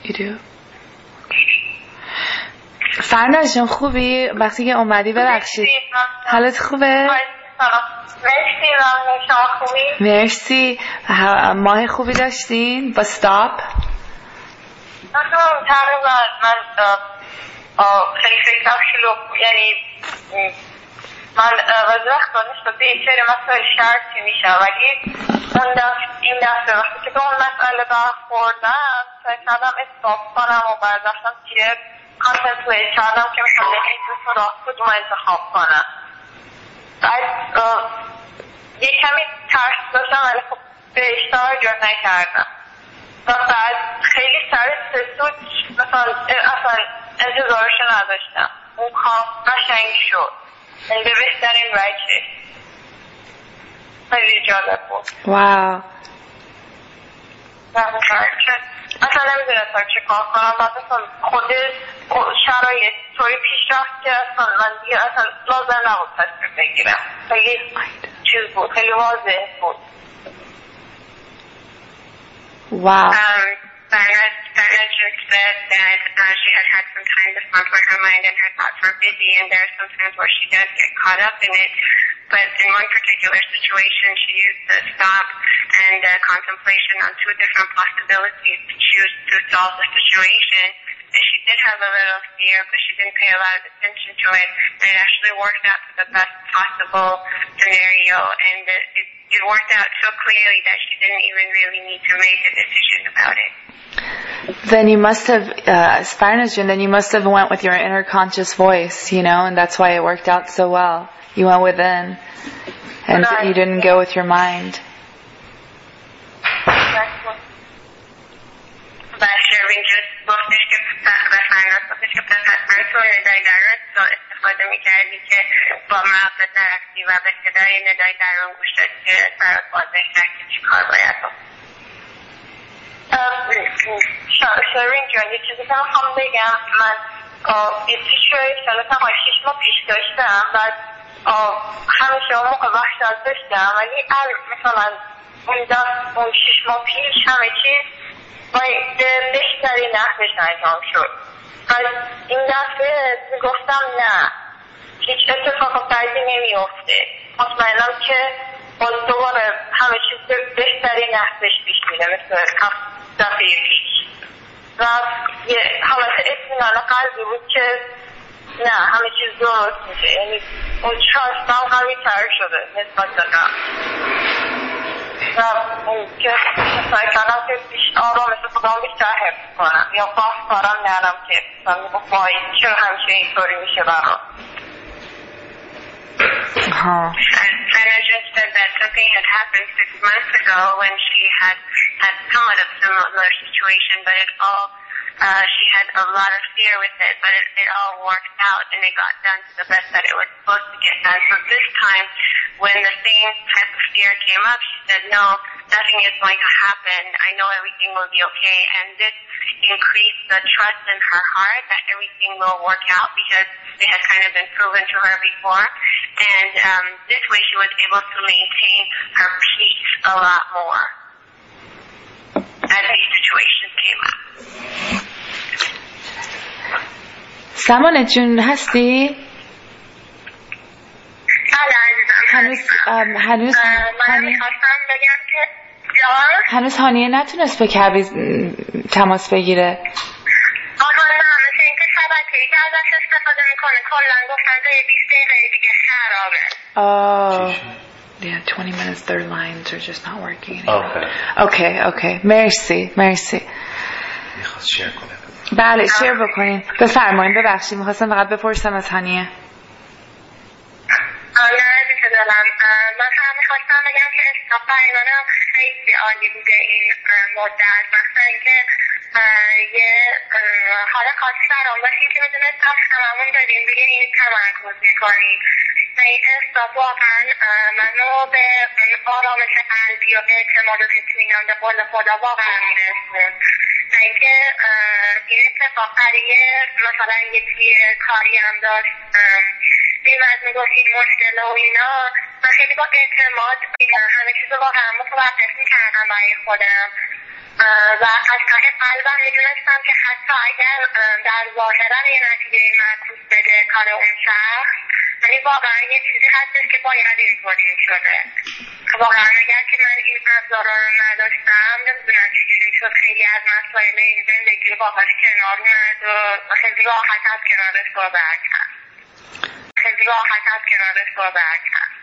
You do? فرناز جان خوبی؟ وقتی که اومدی ببخشید حالت خوبه؟ مرسی ممنون. شما خوبی؟ مرسی. ماه خوبی داشتین با استاپ؟ تقریبا من خیلی فکرم شلوغ، یعنی من بعضی وقتا نسبت به یک سری مسائل شرطی میشم، ولی این دفعه وقتی که به اون مسئله برخوردم سعی کردم استاپ کنم و برداشتم که کانسنتریت کردم که مثلا این دو تا راه کدوم انتخاب کنم. بعد یک کمی ترس داشتم ولی خب بهش توجه نکردم و بعد خیلی سر سسود مثلا اصلا انتظارشو نداشتم. اون کام قشنگ شد، این به بهترین وجه. خیلی جالب بود. واو. اصلا نمیدونستم چه کار کنم. بعد اصلا خود شرایط طوری پیش رفت که اصلا من دیگه اصلا لازم نبود تصمیم بگیرم. خیلی چیز بود، خیلی واضح بود. Wow. Sarah just said that she had some time to spend for her mind and her thoughts were busy, and there are some times where she does get caught up in it. But in one particular situation, she used the stop and contemplation on two different possibilities to choose to solve the situation. And she did have a little fear, but she didn't pay a lot of attention to it. And it actually worked out to the best possible scenario, and it worked out so clearly that she didn't even really need to make a decision about it. Then you must have, Sparnajan, then you must have went with your inner conscious voice, you know, and that's why it worked out so well. You went within, and you didn't go with your mind. شروین جست گفتش که فرناز گفتش که پس حتما تو ندای درون استفاده میکردی که با مغزت نرفتی و به صدای ندای درون گوش دادی که برات واضح کرد که چی کار باید بکنی. شروین جان یه چیزی که میخوام بگم، من یه سیچویشن تمام 6 ماه پیش داشتم و همیشه اون موقع وحشت داشتم، ولی مثلا اون 6 ماه پیش همه چیز بهتری نحوش انجام شد. از این دفعه گفتم نه، هیچ اتفاق بدی نمیفته، مطمئنم که باز دوباره همه چیز بهتری نحوش پیش میره مثل دفعه پیش. و یه حالت اطمینان قلبی بود که نه همه چیز درست میشه، یعنی اون شانسم قوی تر شده نسبت به قبل. و اون که سعی کردم که آرام مثل خودم بیشتر حفظ کنم یا باز کارم نرم که مثلا میگفت وای چرا همیشه اینطوری میشه برام. Anna just said that something had happened 6 months ago when she had somewhat of a similar situation, but she had a lot of fear with it, but it all worked out and it got done to the best that it was supposed to get done. So this time, when the same type of fear came up, she said, no, nothing is going to happen. I know everything will be okay. And this increased the trust in her heart that everything will work out because it had kind of been proven to her before. And this way she was able to maintain her peace a lot more as these situations came up. سمانه جون هستی؟ هنوز هانیه نتونست با کبیز تماس بگیره. نه مثل اینکه شبکه‌ای که ازش استفاده میکنه کلن گفتن تا 20 دقیقه دیگه خرابه. Yeah, 20 minutes their lines are just not working anymore. Okay. مرسی. میخواست شیر کنه. بله شیر بکنین. بفرمایید. ببخشید میخواستم فقط بپرسم از هانیه. من هم میخواستم بگم که استاپ برای خیلی عالی بوده این مدت، مثلا اینکه یه حال خاصی برام باشیم که میدونست از هممون داریم روی این تمرکز میکنیم و این استاپ واقعا منو به آرامش قلبی و به اعتماد و اطمینان به قول خدا واقعا میرسون و اینکه این اتفاق برای مثلا یکی کاری هم داشت میمد میگفت این مشکل و اینا و خیلی با اعتماد همه چیز رو واقعا متوقف میکردم برای خودم و از ته قلبم میدونستم که حتی اگر در ظاهرا یه نتیجه معکوس بده کار اون شخص، یعنی واقعا یه چیزی هستش که باید اینطوری شده. واقعا اگر که من این ابزارا رو نداشتم نمیدونم چجوری شد خیلی از مسائل این زندگی رو باهاش کنار اومد و خیلی راحت از کنارش صحبت کرد.